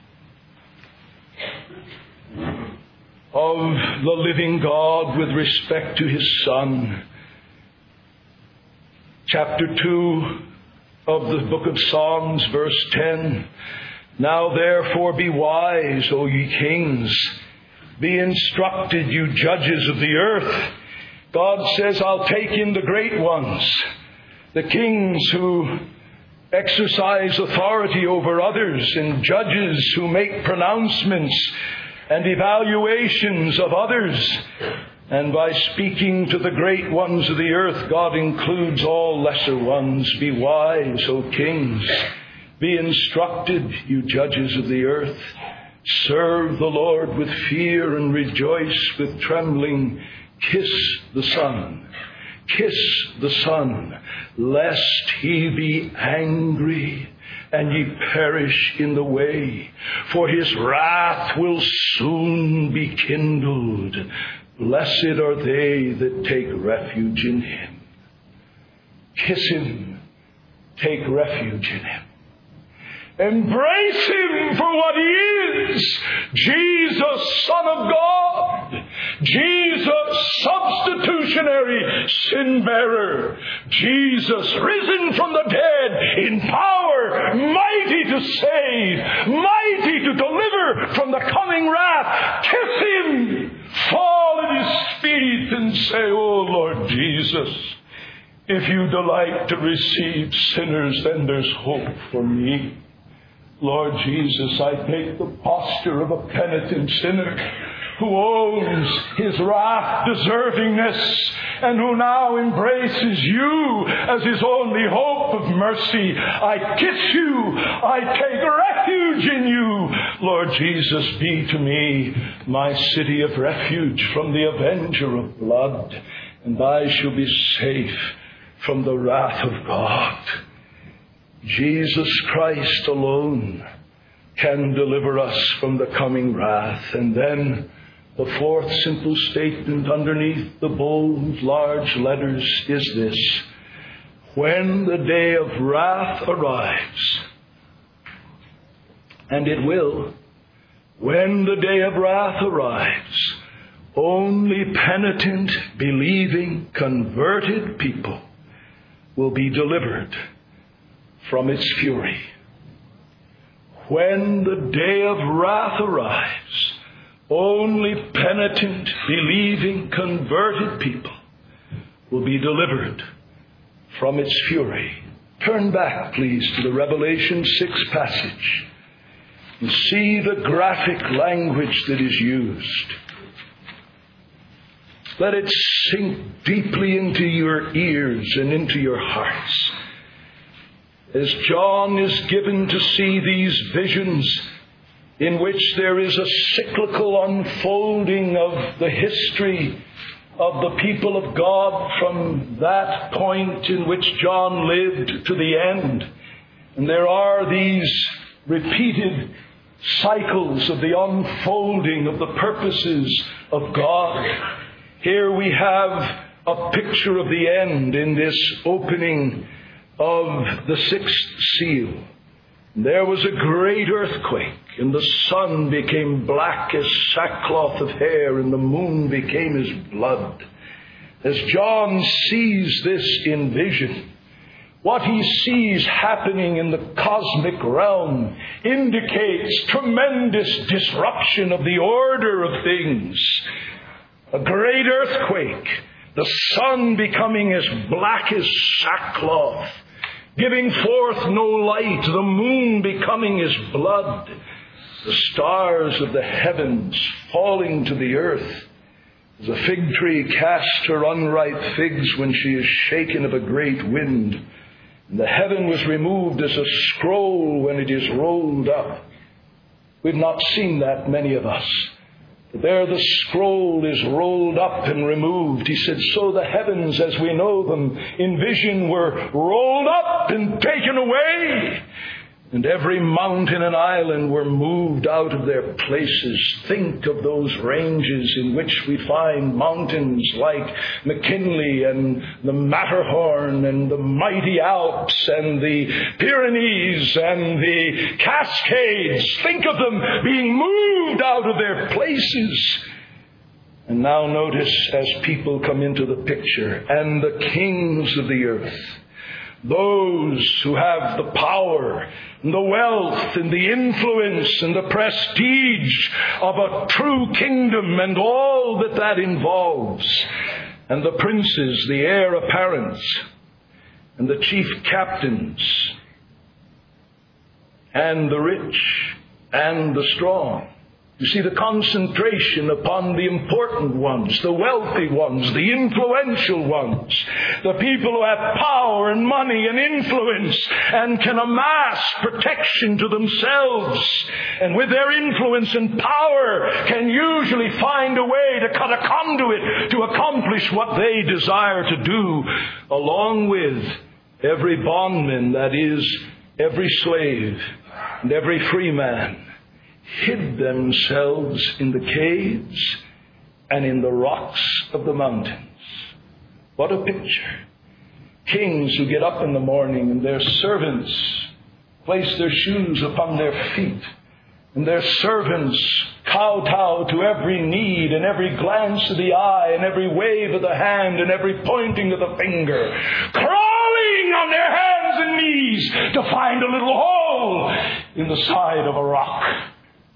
of the living God with respect to His Son. Chapter two of the book of Psalms, verse ten. Now therefore be wise, O ye kings. Be instructed, you judges of the earth. God says, I'll take in the great ones, the kings who exercise authority over others, and judges who make pronouncements and evaluations of others. And by speaking to the great ones of the earth, God includes all lesser ones. Be wise, O kings. Be instructed, you judges of the earth. Serve the Lord with fear and rejoice with trembling. Kiss the Son. Kiss the Son, lest He be angry and ye perish in the way. For His wrath will soon be kindled. Blessed are they that take refuge in Him. Kiss Him. Take refuge in Him. Embrace Him for what He is. Jesus, Son of God. Jesus, substitutionary sin-bearer. Jesus, risen from the dead in power, mighty to save, mighty to deliver from the coming wrath. Kiss Him. Fall at His feet and say, Oh Lord Jesus, if you delight to receive sinners, then there's hope for me. Lord Jesus, I take the posture of a penitent sinner who owns his wrath deservingness and who now embraces you as his only hope of mercy. I kiss you. I take refuge in you. Lord Jesus, be to me my city of refuge from the avenger of blood, and I shall be safe from the wrath of God. Jesus Christ alone can deliver us from the coming wrath. And then the fourth simple statement underneath the bold, large letters is this: when the day of wrath arrives, and it will, when the day of wrath arrives, only penitent, believing, converted people will be delivered from its fury. When the day of wrath arrives, only penitent, believing, converted people will be delivered from its fury. Turn back, please, to the Revelation six passage and see the graphic language that is used. Let it sink deeply into your ears and into your hearts. As John is given to see these visions in which there is a cyclical unfolding of the history of the people of God from that point in which John lived to the end. And there are these repeated cycles of the unfolding of the purposes of God. Here we have a picture of the end in this opening of the sixth seal. There was a great earthquake, and the sun became black as sackcloth of hair, and the moon became as blood. As John sees this in vision, what he sees happening in the cosmic realm indicates tremendous disruption of the order of things. A great earthquake, the sun becoming as black as sackcloth, giving forth no light, the moon becoming as blood, the stars of the heavens falling to the earth, as a fig tree casts her unripe figs when she is shaken of a great wind, and the heaven was removed as a scroll when it is rolled up. We've not seen that, many of us. But there the scroll is rolled up and removed. He said, so the heavens as we know them in vision were rolled up and taken away. And every mountain and island were moved out of their places. Think of those ranges in which we find mountains like McKinley and the Matterhorn and the mighty Alps and the Pyrenees and the Cascades. Think of them being moved out of their places. And now notice as people come into the picture, and the kings of the earth, those who have the power and the wealth and the influence and the prestige of a true kingdom and all that that involves, and the princes, the heir apparents, and the chief captains, and the rich and the strong. You see the concentration upon the important ones, the wealthy ones, the influential ones, the people who have power and money and influence and can amass protection to themselves, and with their influence and power can usually find a way to cut a conduit to accomplish what they desire to do, along with every bondman, that is, every slave and every free man, hid themselves in the caves and in the rocks of the mountains. What a picture. Kings who get up in the morning and their servants place their shoes upon their feet, and their servants kowtow to every need and every glance of the eye and every wave of the hand and every pointing of the finger, crawling on their hands and knees to find a little hole in the side of a rock.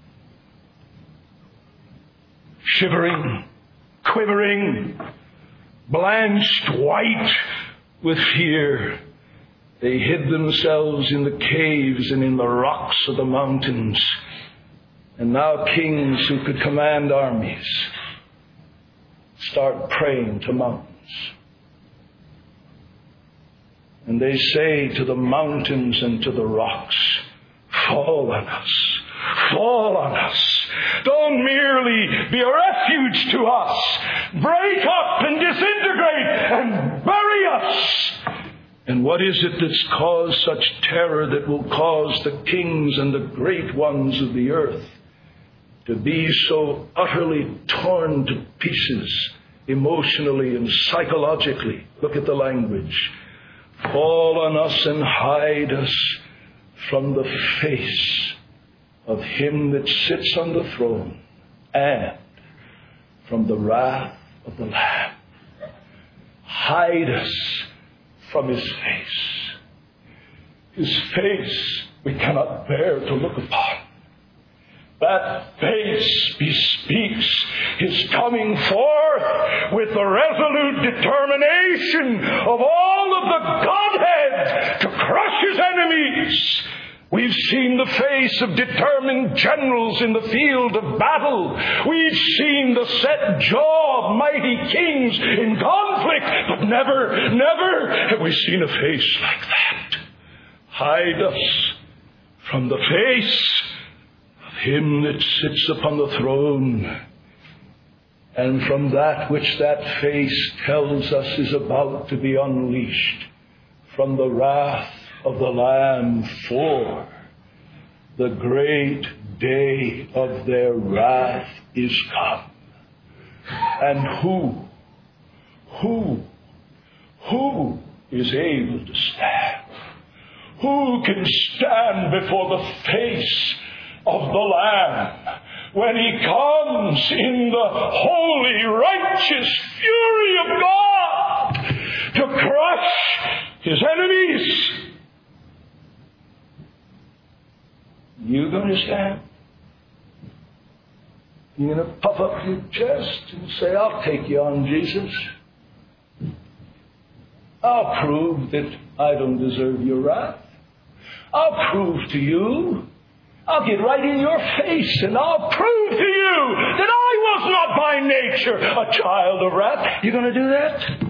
Shivering, quivering, blanched white with fear, they hid themselves in the caves and in the rocks of the mountains. And now kings who could command armies start praying to mountains. And they say to the mountains and to the rocks, fall on us, fall on us. Don't merely be a refuge to us. Break up and disintegrate and bury us. And what is it that's caused such terror that will cause the kings and the great ones of the earth to be so utterly torn to pieces emotionally and psychologically? Look at the language. Fall on us and hide us from the face of him that sits on the throne and from the wrath of the Lamb. Hide us from his face. His face we cannot bear to look upon. That face bespeaks his coming forth with the resolute determination of all of the Godhead to crush his enemies. We've seen the face of determined generals in the field of battle. We've seen the set jaw of mighty kings in conflict, but never, never have we seen a face like that. Hide us from the face of him that sits upon the throne, and from that which that face tells us is about to be unleashed, from the wrath of the Lamb, for the great day of their wrath is come. And who, who, who is able to stand? Who can stand before the face of the Lamb when He comes in the holy, righteous fury of God to crush His enemies? You going to stand? You going to puff up your chest and say, I'll take you on, Jesus. I'll prove that I don't deserve your wrath. I'll prove to you. I'll get right in your face and I'll prove to you that I was not by nature a child of wrath. You going to do that?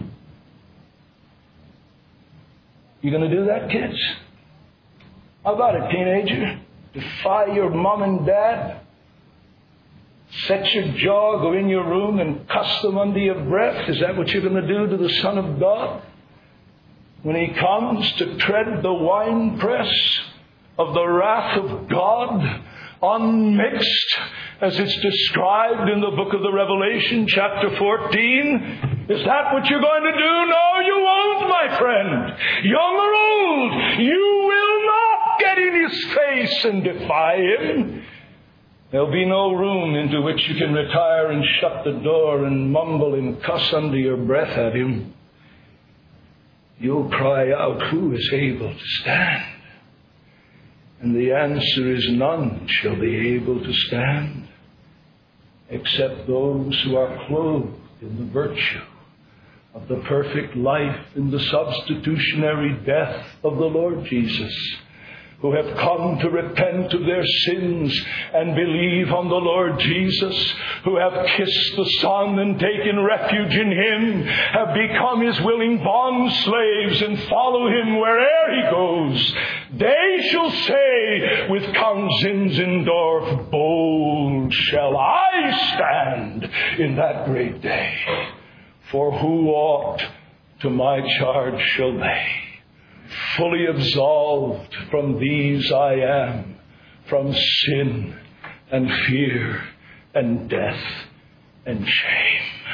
You going to do that, kids? How about it, teenager? Defy your mom and dad? Set your jaw, go in your room and cuss them under your breath? Is that what you're going to do to the Son of God? When He comes to tread the winepress of the wrath of God, unmixed, as it's described in the book of the Revelation, chapter fourteen. Is that what you're going to do? No, you won't, my friend. Young or old, you will not get in His face and defy Him. There'll be no room into which you can retire and shut the door and mumble and cuss under your breath at Him. You'll cry out, who is able to stand? And the answer is, none shall be able to stand except those who are clothed in the virtue of the perfect life in the substitutionary death of the Lord Jesus, who have come to repent of their sins and believe on the Lord Jesus, who have kissed the Son and taken refuge in Him, have become His willing bond slaves and follow Him where'er He goes. They shall say with Count Zinzendorf, bold shall I stand in that great day. For who aught to my charge shall lay? Fully absolved from these I am, from sin and fear and death and shame.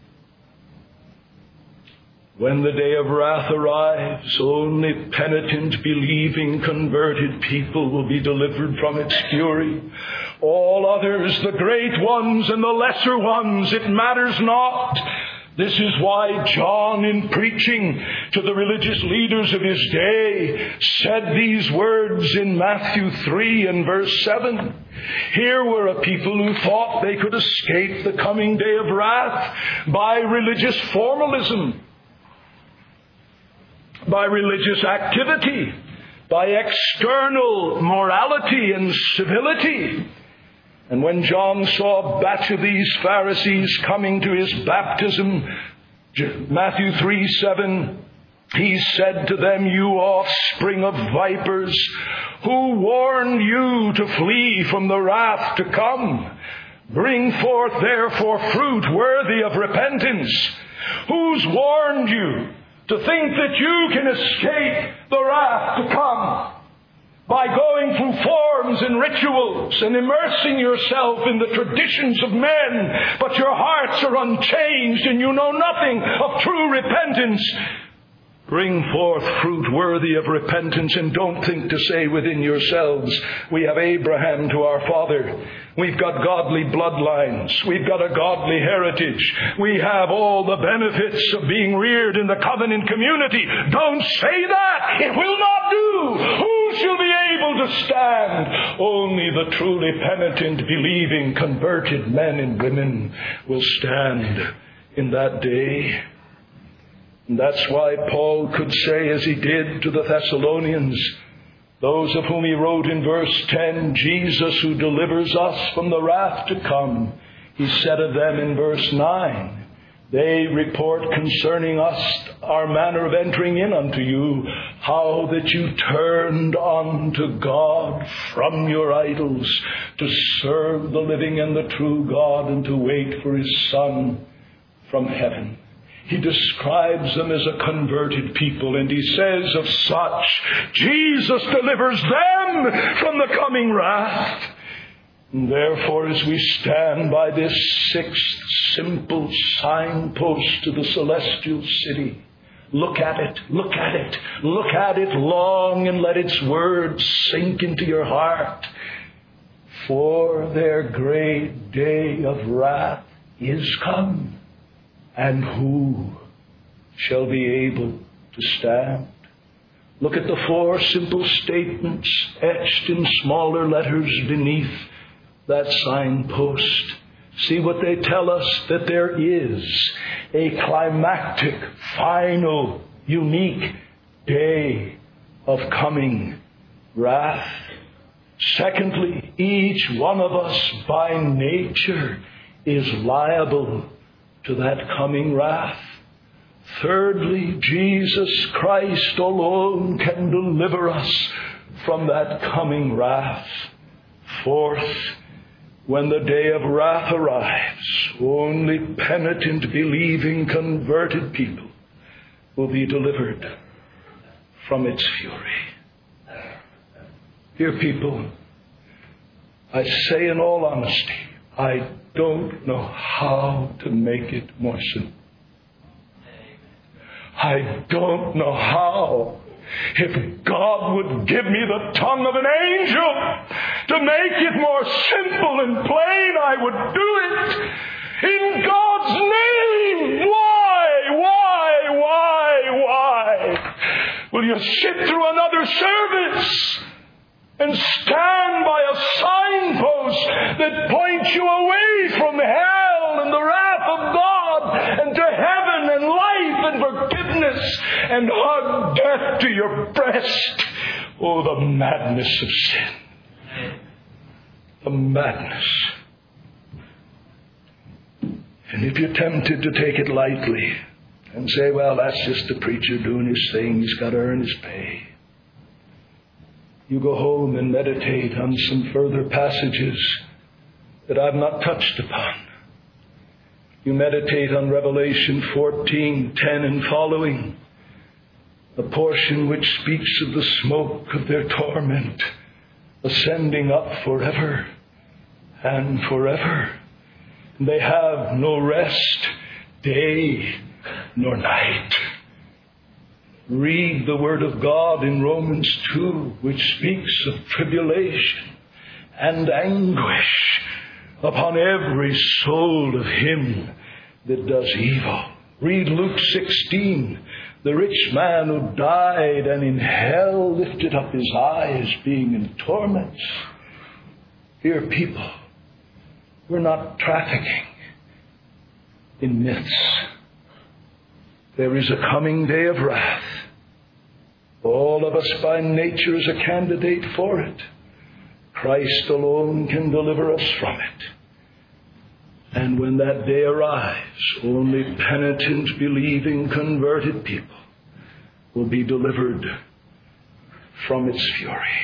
When the day of wrath arrives, only penitent, believing, converted people will be delivered from its fury. All others, the great ones and the lesser ones, it matters not. This is why John, in preaching to the religious leaders of his day, said these words in Matthew three and verse seven. Here were a people who thought they could escape the coming day of wrath by religious formalism, by religious activity, by external morality and civility. And when John saw a batch of these Pharisees coming to his baptism, Matthew three seven, he said to them, you offspring of vipers, who warned you to flee from the wrath to come? Bring forth therefore fruit worthy of repentance. Who's warned you to think that you can escape the wrath to come by going through forms and rituals and immersing yourself in the traditions of men, but your hearts are unchanged and you know nothing of true repentance? Bring forth fruit worthy of repentance, and don't think to say within yourselves, we have Abraham to our father. We've got godly bloodlines. We've got a godly heritage. We have all the benefits of being reared in the covenant community. Don't say that. It will not do. Who shall be able to stand? Only the truly penitent, believing, converted men and women will stand in that day. And that's why Paul could say, as he did to the Thessalonians, those of whom he wrote in verse ten, Jesus who delivers us from the wrath to come, he said of them in verse nine, they report concerning us our manner of entering in unto you, how that you turned unto God from your idols to serve the living and the true God and to wait for His Son from heaven. He describes them as a converted people, and he says of such, Jesus delivers them from the coming wrath. And therefore, as we stand by this sixth simple signpost to the celestial city, look at it, look at it, look at it long, and let its words sink into your heart. For their great day of wrath is come, and who shall be able to stand? Look at the four simple statements etched in smaller letters beneath that signpost. See what they tell us, that there is a climactic, final, unique day of coming wrath. Secondly, each one of us by nature is liable to that coming wrath. Thirdly, Jesus Christ alone can deliver us from that coming wrath. Fourth, when the day of wrath arrives, only penitent, believing, converted people will be delivered from its fury. Dear people, I say in all honesty, I don't know how to make it more simple. I don't know how. If God would give me the tongue of an angel to make it more simple and plain, I would do it. In God's name! Why? Why? Why? Why? Will you sit through another service and stand by a signpost that points you away from hell and the wrath of God and to heaven and life and forgiveness, and hug death to your breast? Oh, the madness of sin. The madness. And if you're tempted to take it lightly and say, well, that's just the preacher doing his thing, he's got to earn his pay, you go home and meditate on some further passages that I've not touched upon. You meditate on Revelation fourteen ten and following, a portion which speaks of the smoke of their torment ascending up forever and forever. They have no rest, day nor night. Read the Word of God in Romans two, which speaks of tribulation and anguish upon every soul of him that does evil. Read Luke sixteen, the rich man who died and in hell lifted up his eyes, being in torments. Dear people, we're not trafficking in myths. There is a coming day of wrath. All of us by nature is a candidate for it. Christ alone can deliver us from it. And when that day arrives, only penitent, believing, converted people will be delivered from its fury.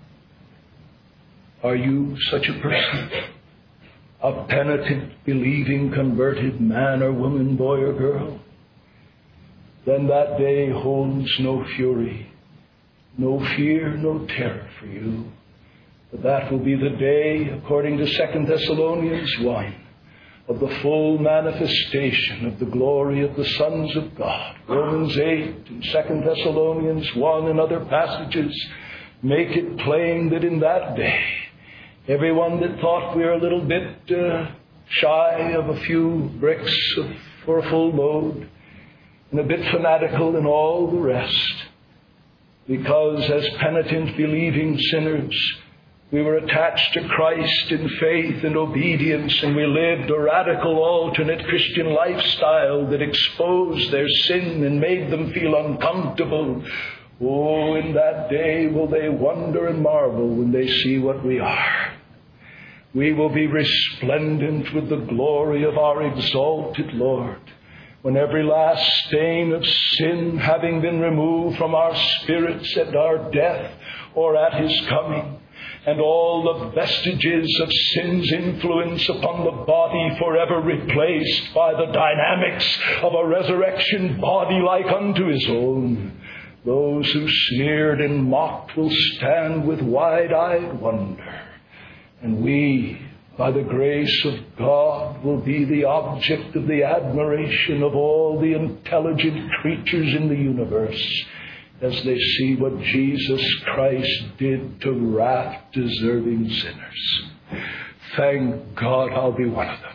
Are you such a person? A penitent, believing, converted man or woman, boy or girl? Then that day holds no fury, no fear, no terror for you. But that will be the day, according to Second Thessalonians one, of the full manifestation of the glory of the sons of God. Romans eight and Second Thessalonians one and other passages make it plain that in that day, everyone that thought we were a little bit uh, shy of a few bricks of, for a full load, and a bit fanatical and all the rest, because as penitent, believing sinners, we were attached to Christ in faith and obedience, and we lived a radical, alternate Christian lifestyle that exposed their sin and made them feel uncomfortable. Oh, in that day will they wonder and marvel when they see what we are. We will be resplendent with the glory of our exalted Lord, when every last stain of sin having been removed from our spirits at our death or at His coming, and all the vestiges of sin's influence upon the body forever replaced by the dynamics of a resurrection body like unto His own, those who sneered and mocked will stand with wide-eyed wonder And we, by the grace of God, will be the object of the admiration of all the intelligent creatures in the universe as they see what Jesus Christ did to wrath-deserving sinners. Thank God I'll be one of them.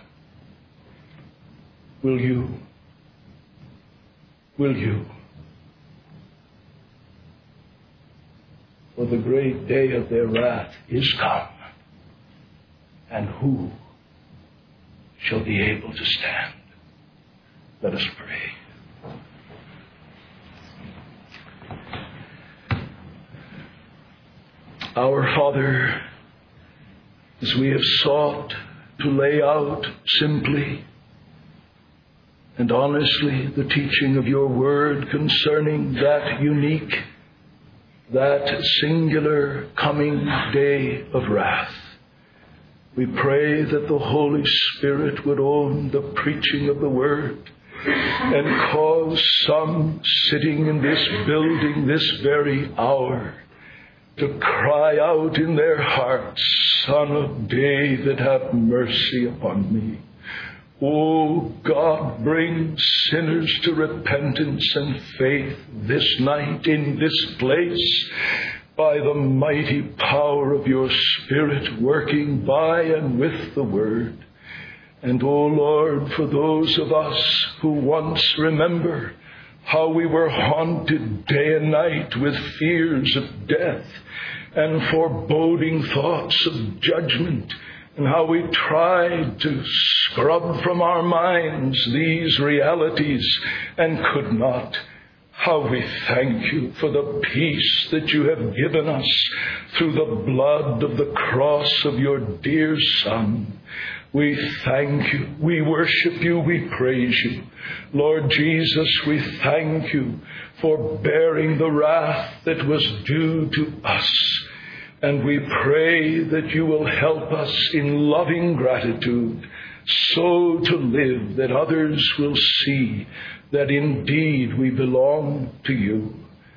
Will you? Will you? For the great day of their wrath is come. And who shall be able to stand? Let us pray. Our Father, as we have sought to lay out simply and honestly the teaching of your word concerning that unique, that singular coming day of wrath, we pray that the Holy Spirit would own the preaching of the Word and cause some sitting in this building this very hour to cry out in their hearts, Son of David, have mercy upon me. O God, bring sinners to repentance and faith this night in this place, by the mighty power of your Spirit working by and with the Word. And, O Lord, for those of us who once remember how we were haunted day and night with fears of death and foreboding thoughts of judgment, and how we tried to scrub from our minds these realities and could not, how we thank you for the peace that you have given us through the blood of the cross of your dear Son. We thank you, we worship you, we praise you. Lord Jesus, we thank you for bearing the wrath that was due to us. And we pray that you will help us in loving gratitude so to live that others will see that indeed we belong to you.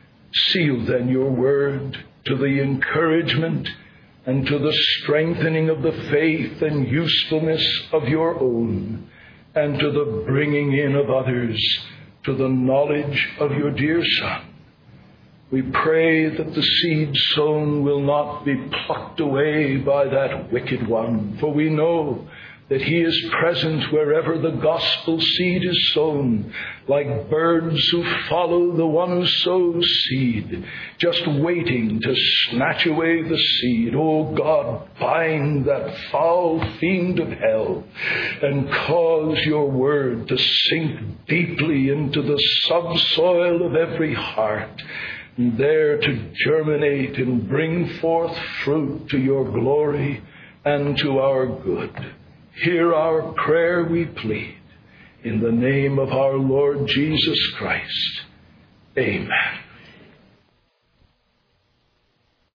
Seal then your word to the encouragement and to the strengthening of the faith and usefulness of your own, and to the bringing in of others to the knowledge of your dear Son. We pray that the seed sown will not be plucked away by that wicked one, for we know that he is present wherever the gospel seed is sown, like birds who follow the one who sows seed, just waiting to snatch away the seed. Oh God, bind that foul fiend of hell and cause your word to sink deeply into the subsoil of every heart, and there to germinate and bring forth fruit to your glory and to our good. Hear our prayer, we plead, in the name of our Lord Jesus Christ. Amen.